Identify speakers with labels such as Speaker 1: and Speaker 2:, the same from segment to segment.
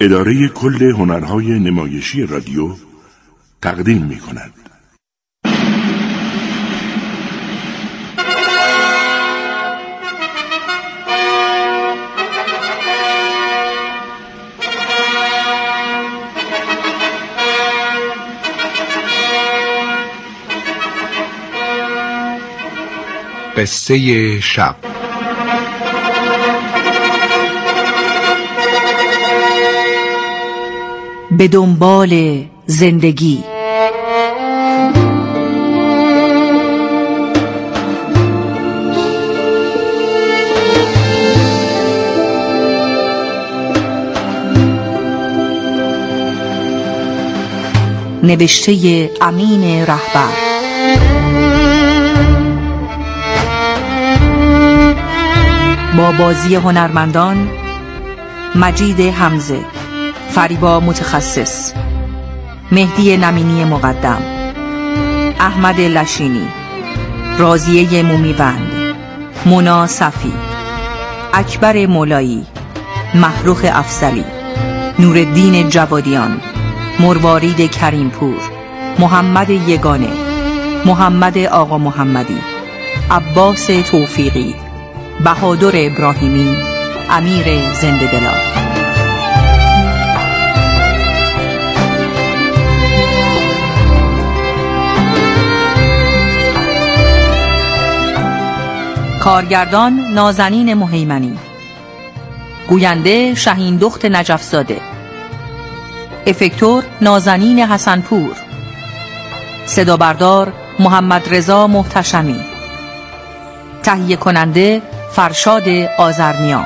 Speaker 1: اداره کل هنرهای نمایشی رادیو تقدیم می‌کند.
Speaker 2: قصه شب.
Speaker 3: به دنبال زندگی. نوشته امین رهبر. با بازی هنرمندان مجید حمزه، فریبا متخصص، مهدی نمینی مقدم، احمد لشینی، راضیه مومیوند، مونا صفی، اکبر مولایی، محروخ افضلی، نورالدین جوادیان، مروارید کریمپور، محمد یگانه، محمد آقا محمدی، عباس توفیقی، بهادر ابراهیمی، امیر زنده دلان. کارگردان نازنین مهیمنی، گوینده شهین دخت نجفزاده، افکتور نازنین حسنپور، صدا بردار محمد رضا محتشمی، تهیه کننده فرشاد آذرنیا.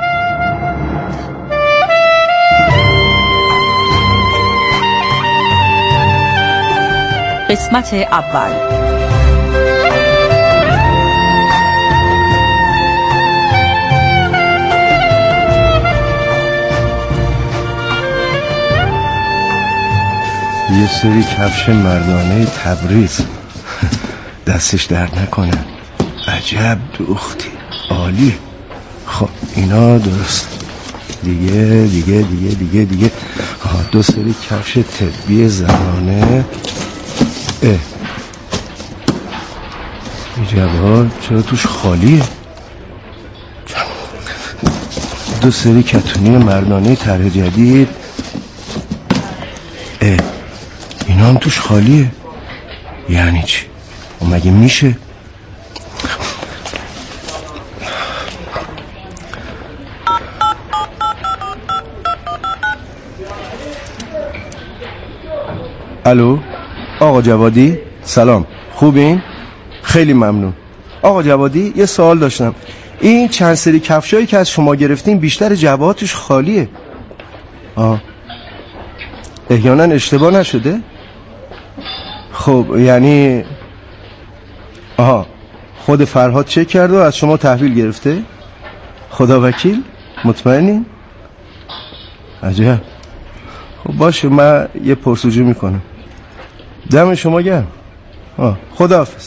Speaker 3: قسمت اول.
Speaker 4: یه سری کفش مردانه تبریز، دستش درد نکنه. عجب دوختی، عالی. خب اینا درست. دیگه دو سری کفش طبی زنانه. این جبهه چرا توش خالیه؟ دو سری کتونی مردانه طرح جدید. اینا هم توش خالیه. یعنی چی؟ مگه میشه؟ الو آقا جوادی، سلام، خوبین؟ خیلی ممنون. آقا جوادی یه سوال داشتم. این چند سری کفشایی که از شما گرفتیم بیشتر جبهاتش خالیه. احیانا اشتباه نشده؟ خب یعنی خود فرهاد چک کرده و از شما تحویل گرفته؟ خدا وکیل؟ مطمئنین؟ عجب. خب باشه، من یه پرسجو میکنم. دم شما گرم. خداحافظ.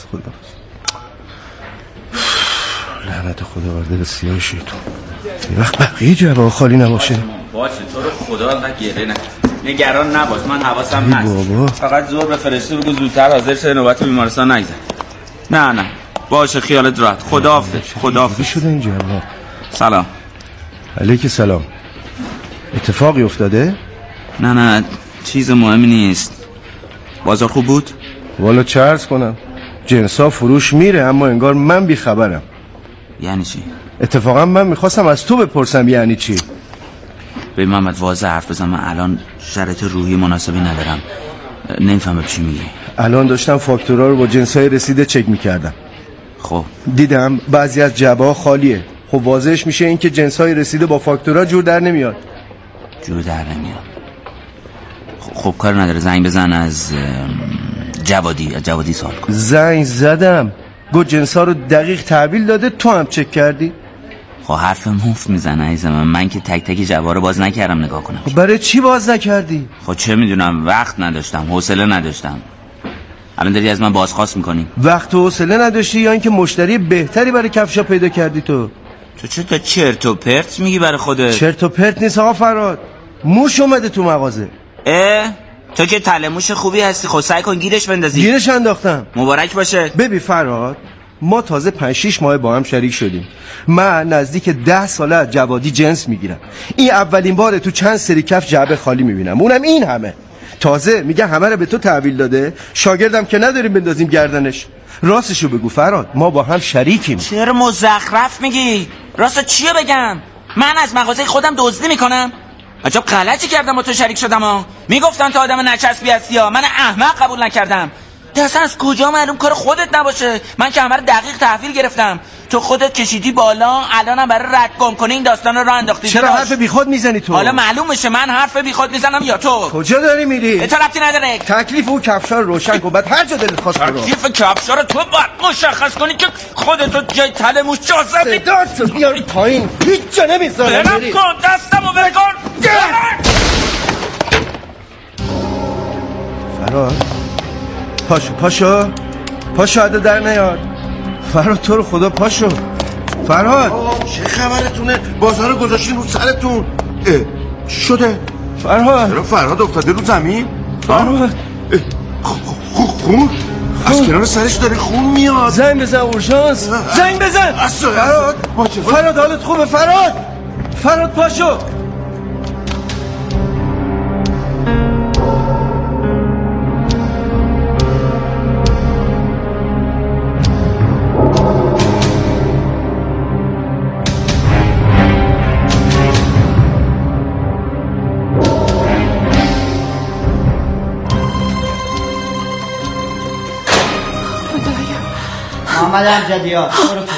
Speaker 4: لعنت خدا بر دل سیاه شیطون. یه وقت بقیه جبهه خالی نباشه.
Speaker 5: باشه تو رو خدا انقدر گریه نکن. نگران نباش، من حواسم هست. فقط زور به فرشته بگو زودتر حاضر شه، نوبت بیمارستان نگذره. نه باشه، خیالت راحت. خداحافظ.
Speaker 4: شده این جبهه؟
Speaker 5: سلام.
Speaker 4: علیک سلام. اتفاقی افتاده؟
Speaker 5: نه چیز مهمی نیست. بازار خوب بود؟
Speaker 4: والا چه عرض کنم، جنسا فروش میره اما انگار من بی خبرم.
Speaker 5: یعنی چی؟
Speaker 4: اتفاقا من میخواستم از تو بپرسم یعنی چی.
Speaker 5: به محمد واضح حرف بزن، من الان شرایط روحی مناسبی ندارم. نمیفهمم چی میگی.
Speaker 4: الان داشتم فاکتورا رو با جنسای رسیده چک میکردم.
Speaker 5: خب
Speaker 4: دیدم بعضی از جبه‌ها خالیه. خب واضحش میشه این که جنسای رسیده با فاکتورا جور در نمیاد.
Speaker 5: خب کار نداره، زنگ بزن از جوادی سوال کن.
Speaker 4: زنگ زدم، گو جنسا رو دقیق تحویل داده، تو هم چک کردی؟
Speaker 5: خب حرف مفت میزنه عزیزم، من که تک تک جواب رو باز نکردم نگاه کنم.
Speaker 4: خب برای چی باز نکردی؟
Speaker 5: خب چه میدونم، وقت نداشتم، حوصله نداشتم. الان داری از من بازخواست میکنی؟
Speaker 4: وقت و حوصله نداشتی یا اینکه مشتری بهتری برای کفشا پیدا کردی؟ تو
Speaker 5: چه تا چرت و پرت میگی برای خودت؟
Speaker 4: چرت و پرت نیست آقا فراد، موش اومده تو مغازه.
Speaker 5: تو که تله موش خوبی هستی، خود سعی کن گیرش بندازی.
Speaker 4: گیرش انداختم.
Speaker 5: مبارک باشه.
Speaker 4: ببین فرهاد، ما تازه 5-6 ماه با هم شریک شدیم. من نزدیک 10 ساله از جوادی جنس میگیرم. این اولین باره تو چند سری کف جعبه خالی میبینم، اونم این همه. تازه میگه همه رو به تو تحویل داده، شاگردم که نداریم بندازیم گردنش. راستشو بگو فرهاد، ما با هم شریکیم.
Speaker 5: چرا مزخرف میگی؟ راستو چیو بگم؟ من از مغازه خودم دزدی میکنم؟ عجب غلطی کردم با تو شریک شدم ها. میگفتن تو آدم نچسبی هستی ها، من احمق قبول نکردم. اصلا از کجا معلوم کار خودت نباشه؟ من که همه رو دقیق تحویل گرفتم. تو خودت کشیدی بالا، الانم برای رد گم کنه این داستان رو انداختی.
Speaker 4: چرا حرف بیخود میزنی تو؟
Speaker 5: حالا معلوم میشه من حرف بیخود میزنم یا تو.
Speaker 4: کجا داری میری؟
Speaker 5: تو ربطی نداره.
Speaker 4: تکلیف اون کفشا رو روشن کن، بعد هر جا دلت خواست برو.
Speaker 5: تکلیف کفشا رو تو باید مشخص کنی که خودتو جای تله موش جازدی.
Speaker 4: صداتو بیار پایین، هیچ جا نمیذارم بری.
Speaker 5: برم کن دستمو بکن.
Speaker 4: فرهاد پاشو عده در نیاد. فرهاد تو رو خدا پاشو. فرهاد
Speaker 1: چه خبرتونه؟ بازار رو گذاشتین رو سرتون. چی شده؟
Speaker 4: فرهاد
Speaker 1: چرا فرهاد افتاده رو زمین؟
Speaker 4: فرهاد
Speaker 1: خون؟ از کنار سرش داره خون میاد.
Speaker 4: زنگ بزن اورژانس، زنگ بزن. فرهاد حالت خوبه؟ فرهاد پاشو.
Speaker 6: محمد امجدیان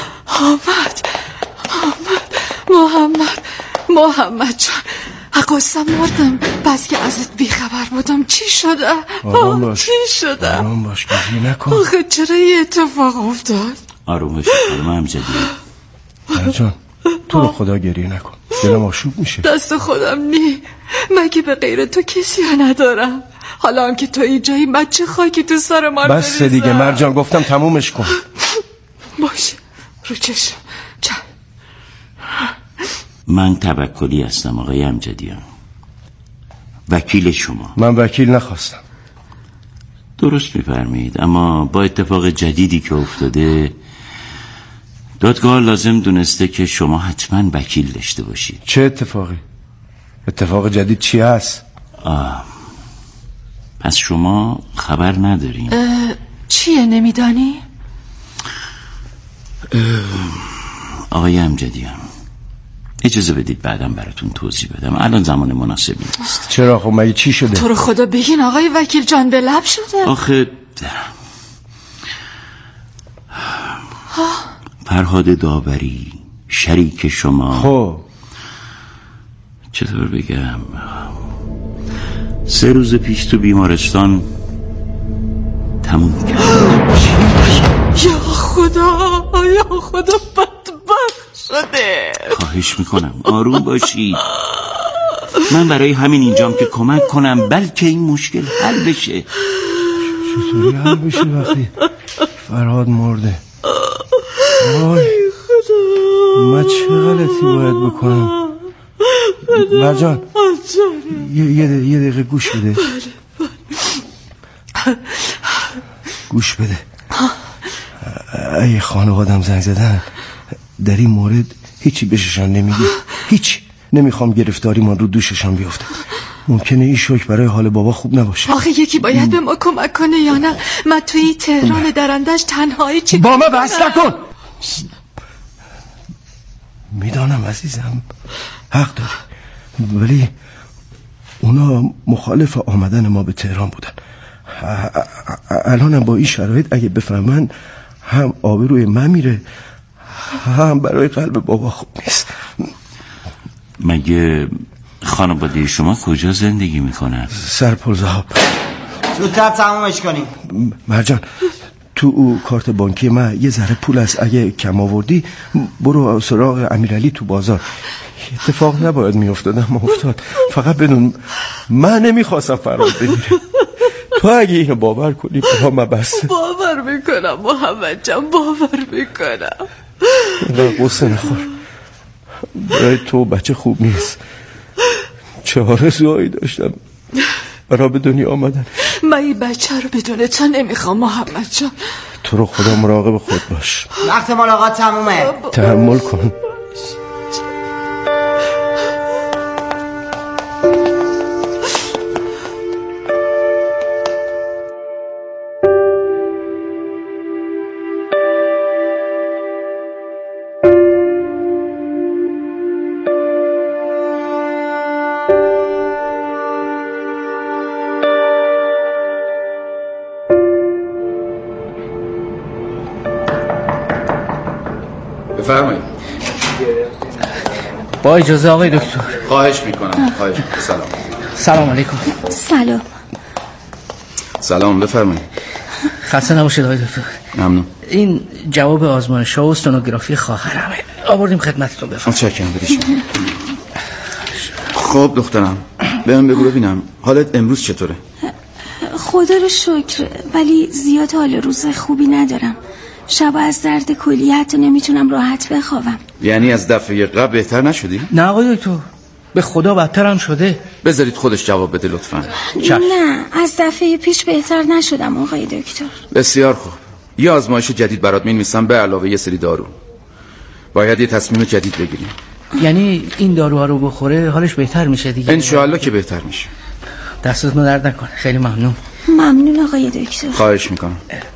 Speaker 7: محمد جان، قصه مردم بس که ازت بیخبر بودم. چی شده؟ چی شده؟
Speaker 4: آروم باش، گریه نکن.
Speaker 7: آخه چرا یه اتفاق افتاد؟
Speaker 5: آروم باش خانم امجدیان.
Speaker 4: جان تو رو خدا گریه نکن، دلم آشوب میشه.
Speaker 7: دست خودم نی، مگه به غیر تو کسی ها ندارم. حالا هم که تو اینجایی من چه خاکی تو سر من بریزم.
Speaker 4: بس دیگه مرجان، گفتم تمومش کن.
Speaker 7: باشه رو چشم.
Speaker 5: من توکلی هستم آقای امجدیان، وکیل شما.
Speaker 4: من وکیل نخواستم.
Speaker 5: درست میفرمایید، اما با اتفاق جدیدی که افتاده دادگاه لازم دونسته که شما حتما وکیل داشته باشید.
Speaker 4: چه اتفاقی؟ اتفاق جدید چی هست؟
Speaker 5: پس شما خبر ندارین؟
Speaker 7: چیه نمیدانی؟
Speaker 5: آقای امجدیان اجازه بدید بعدم براتون توضیح بدم، الان زمان مناسبی نیست.
Speaker 4: چرا؟ خب مگه چی شده؟
Speaker 7: تو رو خدا بگین آقای وکیل جان، به لب شده.
Speaker 5: آخه فرهاد داوری شریک شما،
Speaker 4: خب
Speaker 5: چطور بگم، 3 روز پیش تو بیمارستان تموم کرد.
Speaker 7: یا خدا بدبخت شده.
Speaker 5: خواهش میکنم آروم باشید. من برای همین اینجام که کمک کنم بلکه این مشکل حل بشه.
Speaker 4: چطوری حل بشه وقتی فرهاد مرده؟ وای من چه غلطی باید بکنم؟ مرجان یه دقیقه گوش بده. گوش بده. اگه خانوادم زنگ زدن در این مورد هیچی بهشون نمیگی، هیچ. نمیخوام گرفتاریمان رو دوششان بیفته. ممکنه این شوک برای حال بابا خوب نباشه.
Speaker 7: آخه یکی باید به ما کمک کنه یا نه؟ من توی تهران درندش تنهایی چی
Speaker 4: با من بحث نکن. میدانم عزیزم حق داری، ولی اونا مخالف آمدن ما به تهران بودن. الانم با این شرایط اگه بفهمن هم آبروی من میره، هم برای قلب بابا خوب نیست.
Speaker 5: مگه خانواده شما کجا زندگی میکنن؟
Speaker 4: سرپرزهاب.
Speaker 6: زودتر تمومش کنیم.
Speaker 4: مرجان تو او کارت بانکی من یه ذره پول هست، اگه کم آوردی برو سراغ امیرعلی تو بازار. اتفاق نباید میافتاد اما افتاد. فقط بدون من نمیخواستم فرار بگیره. تو اگه اینو باور کنی با من بسته.
Speaker 7: باور میکنم محمد جان، باور میکنم.
Speaker 4: قصه نخور، برای تو بچه خوب نیست. چه آرزوهایی داشتم برای به دنیا آمدن.
Speaker 7: من این بچه رو بدون تو نمیخوام محمد جان.
Speaker 4: تو رو خدا مراقب خود باش.
Speaker 6: وقت ملاقات تمومه.
Speaker 4: تحمل کن.
Speaker 8: بفرمایید.
Speaker 9: با اجازه آقای دکتر.
Speaker 8: خواهش میکنم. خواهش.
Speaker 9: سلام علیکم.
Speaker 8: سلام بفرمایید.
Speaker 9: خسته نباشید آقای دکتر.
Speaker 8: ممنون.
Speaker 9: این جواب آزمایش ها و سونوگرافی خواهرمه، آوردیم خدمتتون. بفرمایید.
Speaker 8: متشکرم. بدید. خب دخترم بهم بگو ببینم حالت امروز چطوره؟
Speaker 10: خدا رو شکر، ولی زیاد حال روز خوبی ندارم. شب از درد کلیه حتی نمیتونم راحت بخوابم.
Speaker 8: یعنی از دفعه قبل بهتر نشدی؟
Speaker 9: نه آقای دکتر، به خدا بدتر هم شده.
Speaker 8: بذارید خودش جواب بده لطفاً.
Speaker 10: نه از دفعه پیش بهتر نشدم آقای دکتر.
Speaker 8: بسیار خوب. یه آزمایش جدید برات می‌نویسم به علاوه یه سری دارو. باید یه تصمیم جدید بگیریم.
Speaker 9: یعنی این داروها رو بخوره حالش بهتر میشه دیگه؟
Speaker 8: انشاءالله که بهتر میشه.
Speaker 9: دستتون درد نکنه. خیلی ممنون.
Speaker 10: ممنون آقای دکتر.
Speaker 8: خواهش میکنم.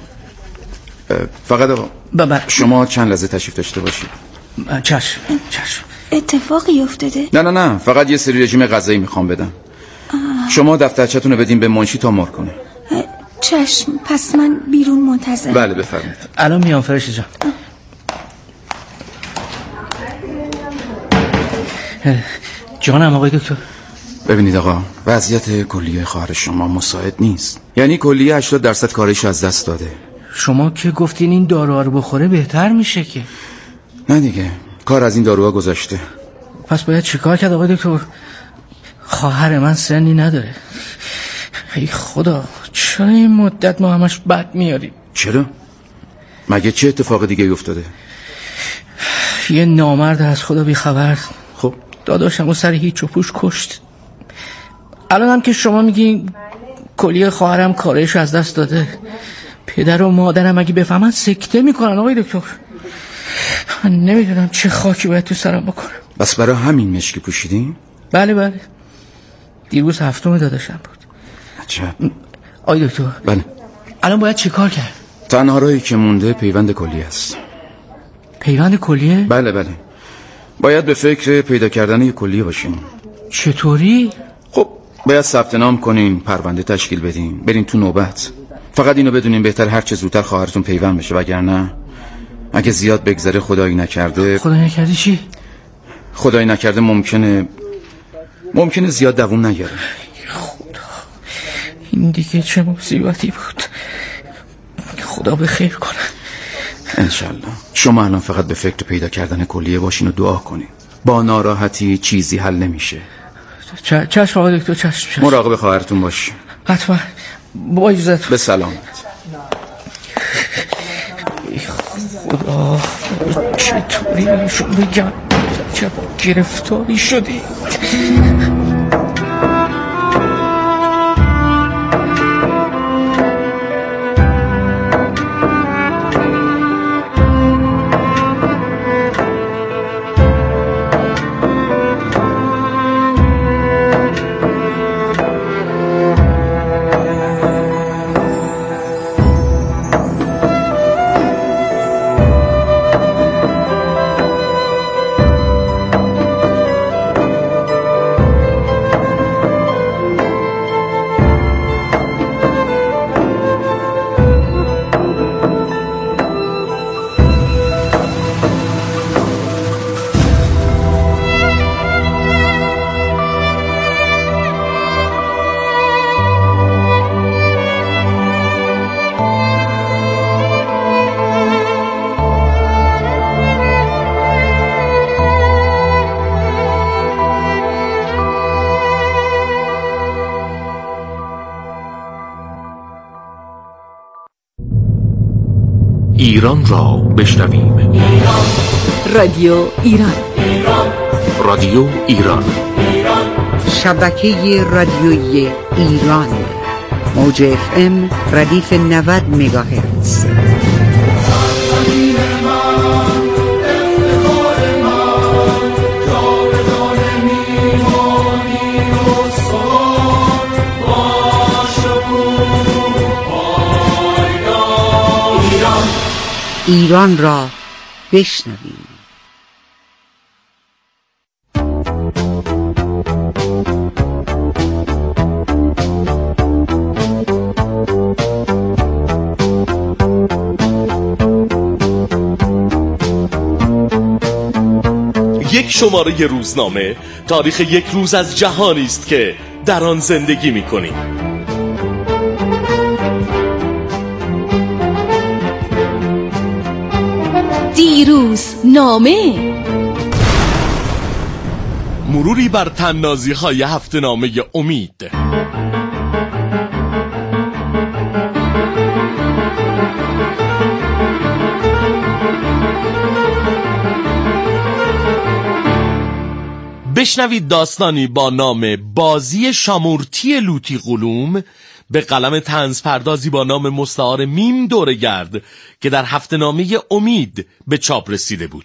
Speaker 8: فقط شما چند لحظه تشریف داشته باشید.
Speaker 9: چشم.
Speaker 10: اتفاقی افتاده؟
Speaker 8: نه فقط یه سری رژیم غذایی میخوام بدم. شما دفترچه‌تون رو بدین به منشی تا مر کنه.
Speaker 10: چشم. پس من بیرون منتظرم.
Speaker 8: بله بفرمایید.
Speaker 9: الان میام فرشته جان. جانم آقای دکتر.
Speaker 8: ببینید آقا، وضعیت کلیه خواهر شما مساعد نیست. یعنی کلیه 80% کارش از دست داده.
Speaker 9: شما که گفتین این داروها رو بخوره بهتر میشه که.
Speaker 8: نه دیگه، کار از این داروها گذشته.
Speaker 9: پس باید چیکار کرد آقای دکتر؟ خواهر من سنی نداره. ای خدا، چرا این مدت ما همش بد میاریم؟
Speaker 8: چرا؟ مگه چه اتفاق دیگه افتاده؟
Speaker 9: یه نامرد از خدا بیخبر
Speaker 8: خب
Speaker 9: داداشم و سر هیچ و پوش کشت. الان هم که شما میگین کلیه خواهرم کارش از دست داده، پدر و مادرم اگه بفهمن سکته میکنن آقای دکتر. من نمیدونم چه خاکی باید تو سرم بکنم.
Speaker 8: بس برای همین مشکی پوشیدین؟
Speaker 9: بله دیروز 7 داداشم بود.
Speaker 8: عجب.
Speaker 9: آقای دکتر.
Speaker 8: بله.
Speaker 9: الان باید چی کار کرد؟
Speaker 8: تنها راهی که مونده پیوند کلیه است.
Speaker 9: پیوند کلیه؟
Speaker 8: بله باید به فکر پیدا کردن یک کلیه باشین.
Speaker 9: چطوری؟
Speaker 8: خب باید ثبت نام کنین، پرونده تشکیل بدین، برین تو نوبت. فقط اینو بدونین بهتر هر چه زودتر خواهرتون پیوند بشه، وگرنه اگه زیاد بگذره خدایی نکرده
Speaker 9: چی؟
Speaker 8: خدایی نکرده ممکنه زیاد دووم نگیره.
Speaker 9: خدا، این دیگه چه مصیبتی بود. خدا به خیر کنه
Speaker 8: انشالله. شما الان فقط به فکر پیدا کردن کلیه باشین و دعا کنین. با ناراحتی چیزی حل نمیشه.
Speaker 9: چشم آقای دکتر. چشم.
Speaker 8: مراقب خواهرتون باش.
Speaker 9: حتما. با اجازت.
Speaker 8: به سلامت.
Speaker 9: خدا، چطوری بهشون بگم چه گرفتاری شدی؟
Speaker 1: ایران را بشنویم.
Speaker 3: رادیو ایران.
Speaker 1: رادیو ایران
Speaker 11: شبکه رادیویی ایران، موج FM ردیف 90 مگاهرتز. ایران را بشنویم.
Speaker 12: یک شماره روزنامه تاریخ یک روز از جهانی است که در آن زندگی می‌کنیم.
Speaker 10: دیروز نامه،
Speaker 12: مروری بر طنازی‌های هفته‌نامه امید. بشنوید داستانی با نام بازی شامورتی لوتی قلوم به قلم طنزپردازی با نام مستعار میم دورگرد که در هفته‌نامه امید به چاپ رسیده بود.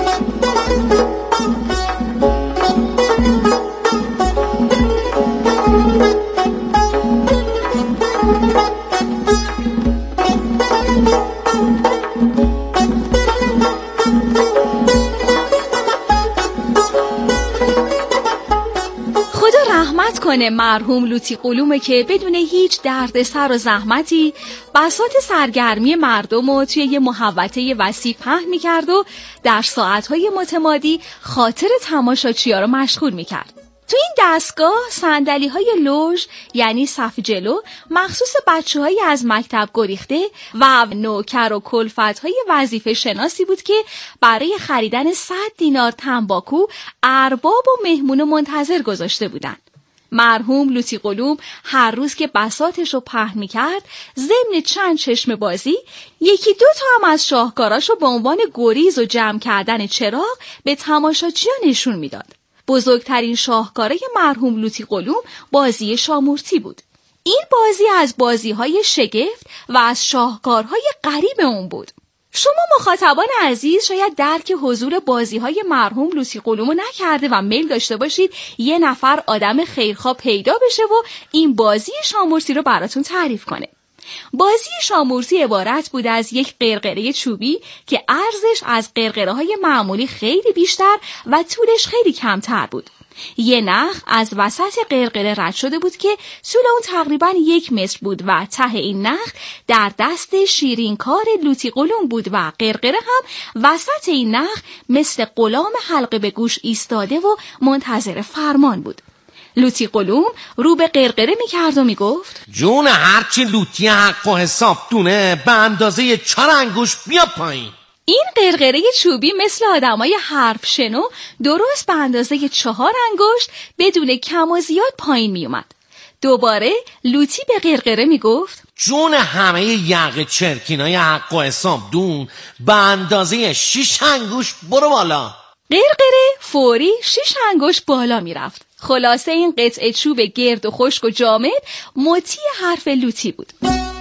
Speaker 10: کنه مرحوم لوتی قلومه که بدون هیچ دردسر و زحمتی بساط سرگرمی مردم رو توی یه محوطه وسیع پهن میکرد و در ساعتهای متمادی خاطر تماشاچی‌ها رو مشغول میکرد. تو این دستگاه صندلی‌های لوژ یعنی صف جلو مخصوص بچه‌هایی از مکتب گریخته و نوکر و کلفت‌های وظیفه شناسی بود که برای خریدن 100 دینار تنباکو ارباب و مهمون منتظر گذاشته بودن. مرحوم لوتی قلوم هر روز که بساطش رو پهن می‌کرد ضمن چند چشم بازی یکی دو تا هم از شاهکاراشو به عنوان گریز و جمع کردن چراغ به تماشاچیان نشون میداد. بزرگترین شاهکاره مرحوم لوتی قلوم بازی شامورتی بود. این بازی از بازی‌های شگفت و از شاهکارهای غریب اون بود. شما مخاطبان عزیز شاید درک حضور بازی‌های مرحوم لوتی قلومو نکرده و میل داشته باشید یه نفر آدم خیرخواه پیدا بشه و این بازی شامورتی رو براتون تعریف کنه. بازی شامورتی عبارت بود از یک قرقره چوبی که عرضش از قرقره‌های معمولی خیلی بیشتر و طولش خیلی کمتر بود. یه نخ از وسط قرقره رد شده بود که طول اون تقریباً 1 متر بود و ته این نخ در دست شیرینکار لوتی قلوم بود و قرقره هم وسط این نخ مثل غلام حلقه به گوش ایستاده و منتظر فرمان بود. لوتی قلوم رو به قرقره میکرد و میگفت
Speaker 13: جون هرچی لوتی حق و حساب دونه به اندازه 4 انگوش بیا پایین.
Speaker 10: این قرقره چوبی مثل آدمای حرف شنو درست به اندازه 4 انگشت بدون کم و زیاد پایین می اومد. دوباره لوتی به قرقره می گفت
Speaker 13: جون همه یقه چرکینای حق و حساب دون به اندازه 6 انگشت برو بالا.
Speaker 10: قرقره فوری 6 انگشت بالا می رفت. خلاصه این قطعه چوب گرد و خشک و جامد مطیع حرف لوتی بود.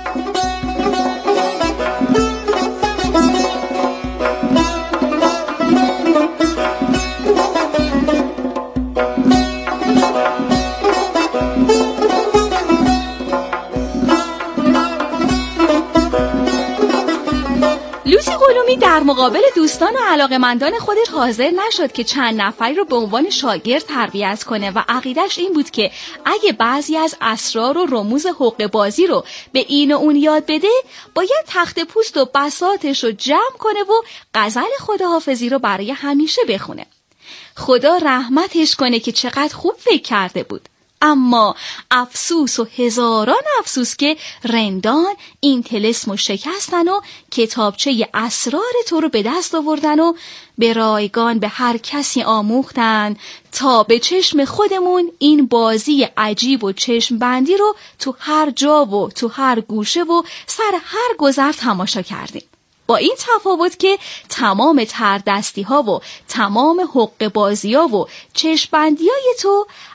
Speaker 10: لوتی قلومی در مقابل دوستان و علاقمندان خودش حاضر نشد که چند نفری رو به عنوان شاگرد تربیت کنه و عقیدش این بود که اگه بعضی از اسرار و رموز حقه بازی رو به این و اون یاد بده باید تخت پوست و بساطش رو جمع کنه و غزل خداحافظی رو برای همیشه بخونه. خدا رحمتش کنه که چقدر خوب فکر کرده بود. اما افسوس و هزاران افسوس که رندان این طلسم رو شکستن و کتابچه اسرار تو رو به دست آوردن و به رایگان به هر کسی آموختن تا به چشم خودمون این بازی عجیب و چشم بندی رو تو هر جا و تو هر گوشه و سر هر گذر تماشا کردیم. با این تفاوت که تمام تردستی ها و تمام حق بازی ها و چشمبندی های تو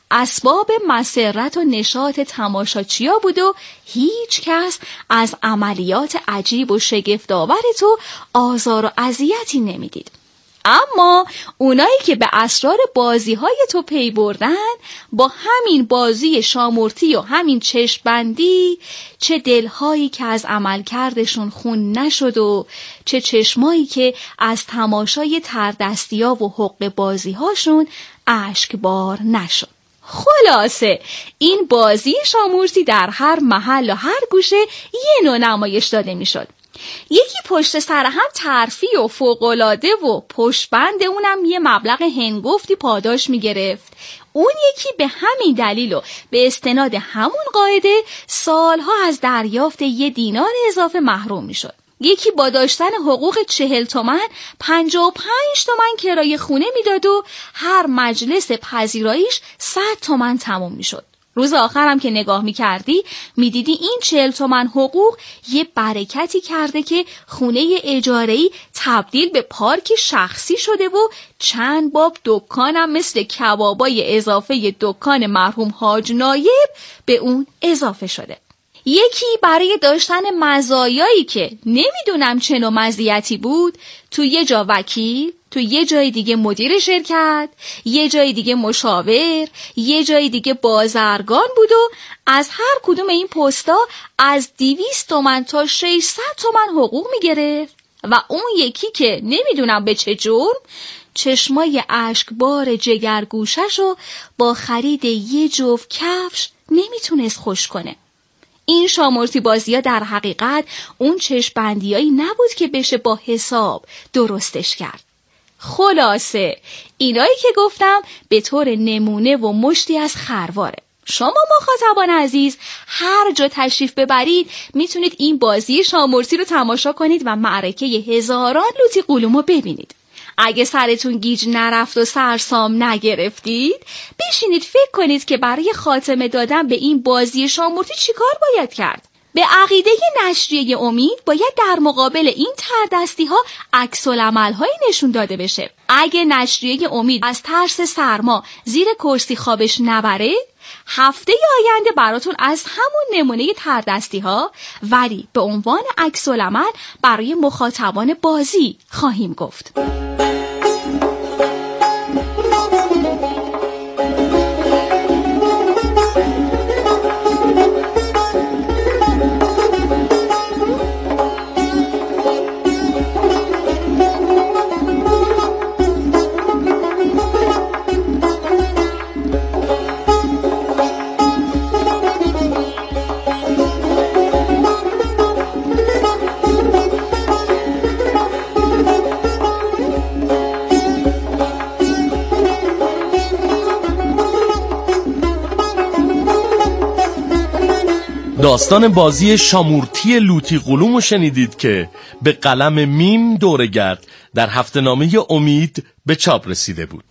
Speaker 10: اسباب مسرت و نشاط تماشاچیا بود و هیچ کس از عملیات عجیب و شگفت‌آور تو آزار و اذیتی نمیدید. اما اونایی که به اسرار بازی‌های تو پی بردن، با همین بازی شامورتی و همین چشم‌بندی، چه دلهایی که از عملکردشون خون نشد و چه چشمایی که از تماشای تردستی‌ها و حق بازی‌هاشون اشکبار نشد. خلاصه این بازی شامورتی در هر محل و هر گوشه یه نوع نمایش داده میشد. یکی پشت سر هم ترفیع و فوق‌العاده و پشتبند اونم یه مبلغ هنگفتی پاداش میگرفت. اون یکی به همین دلیل و به استناد همون قاعده سالها از دریافت 1 دینار اضافه محروم میشد. یکی با داشتن حقوق 40 تومن 55 تومن کرایه خونه میداد و هر مجلس پذیراییش 100 تومن تموم میشد. روز آخرم که نگاه میکردی میدیدی این 40 تومن حقوق یه برکتی کرده که خونه اجاره‌ای تبدیل به پارک شخصی شده و چند باب دکانم مثل کبابای اضافه دکان مرحوم حاج نایب به اون اضافه شده. یکی برای داشتن مزایایی که نمیدونم چه نوع مزیتی بود، تو یه جا وکیل، تو یه جای دیگه مدیر شرکت، یه جای دیگه مشاور، یه جای دیگه بازرگان بود و از هر کدوم این پستا از 200 تومن تا 600 تومن حقوق میگرفت. و اون یکی که نمیدونم به چه جرم چشمای اشکبار جگرگوششو با خرید یه جفت کفش نمیتونست خوش کنه. این شامورتی بازی‌ها در حقیقت اون چشم‌بندیایی نبود که بشه با حساب درستش کرد. خلاصه اینایی که گفتم به طور نمونه و مشتی از خرواره. شما مخاطبان عزیز هر جا تشریف ببرید میتونید این بازی شامورتی رو تماشا کنید و معرکه هزاران لوتی قلوم رو ببینید. اگه سرتون گیج نرفت و سرسام نگرفتید، بشینید فکر کنید که برای خاتمه دادن به این بازی شامورتی چیکار باید کرد. به عقیده نشریه امید باید در مقابل این تردستی ها عکس‌العمل‌هایی نشون داده بشه. اگه نشریه امید از ترس سرما زیر کرسی خوابش نبره، هفته آینده براتون از همون نمونه تردستی ها ولی به عنوان عکس‌العمل برای مخاطبان بازی خواهیم گفت.
Speaker 12: داستان بازی شامورتی لوتی قلوم رو شنیدید که به قلم میم دورگرد در هفته‌نامه امید به چاپ رسیده بود.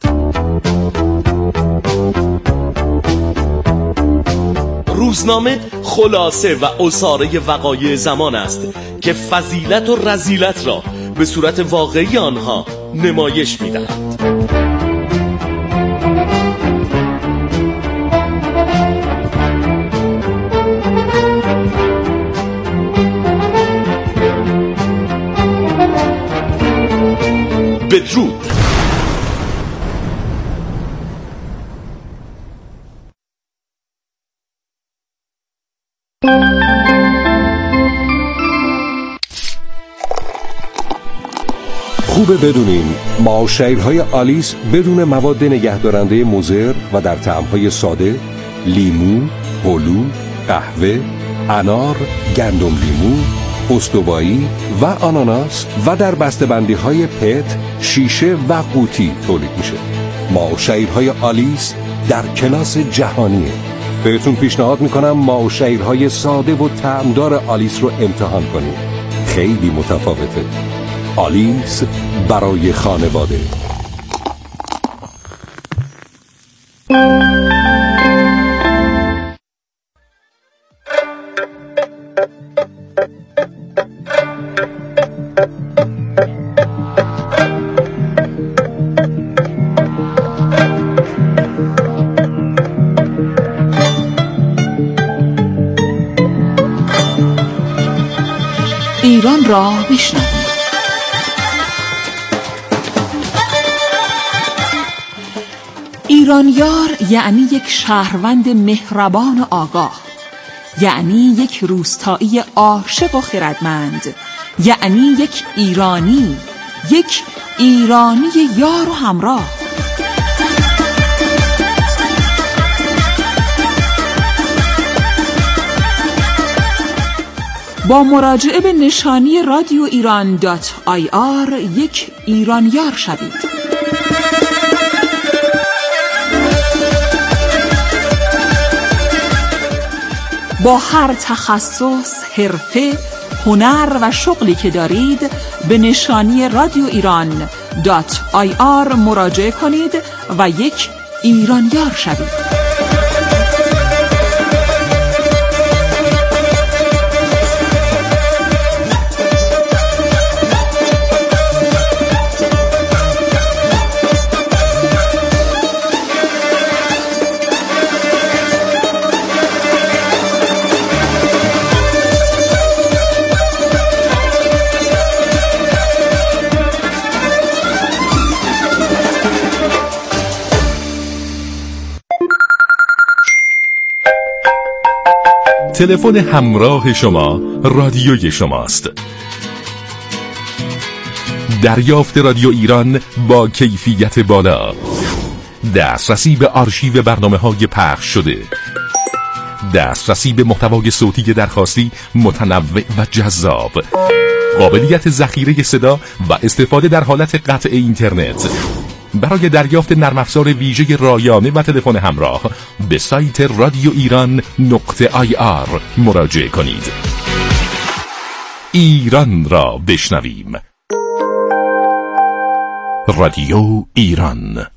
Speaker 12: روزنامه خلاصه و اساره وقایع زمان است که فضیلت و رذیلت را به صورت واقعی آنها نمایش می‌دهد. بدرود.
Speaker 14: خوبه بدونین معاشرهای آلیس بدون مواد نگهدارنده مضر و در طعم‌های ساده، لیمو، هلو، قهوه، انار، گندم لیمو، استوایی و آناناس و در بسته‌بندی‌های پت، شیشه و قوطی تولید میشه. معاشرهای آلیس در کلاس جهانیه. بهتون پیشنهاد میکنم معاشرهای ساده و طعمدار آلیس رو امتحان کنید. خیلی متفاوته. آلیس برای خانواده.
Speaker 7: ایران را بشنوید. ایرانیار یعنی یک شهروند مهربان و آگاه، یعنی یک روستایی عاشق و خردمند، یعنی یک ایرانی یار و همراه. با مراجعه به نشانی رادیو ایران.ir یک ایرانیار شوید. با هر تخصص، حرفه، هنر و شغلی که دارید به نشانی رادیو ایران.ir مراجعه کنید و یک ایرانیار شوید.
Speaker 15: تلفن همراه شما رادیوی شماست. دریافت رادیو ایران با کیفیت بالا، دسترسی به آرشیو برنامه‌های پخش شده، دسترسی به محتوای صوتی درخواستی متنوع و جذاب، قابلیت ذخیره صدا و استفاده در حالت قطع اینترنت. برای دریافت نرم افزار ویژه رایانه و تلفن همراه به سایت رادیو ایران.ir مراجعه کنید. ایران را بشنویم. رادیو ایران.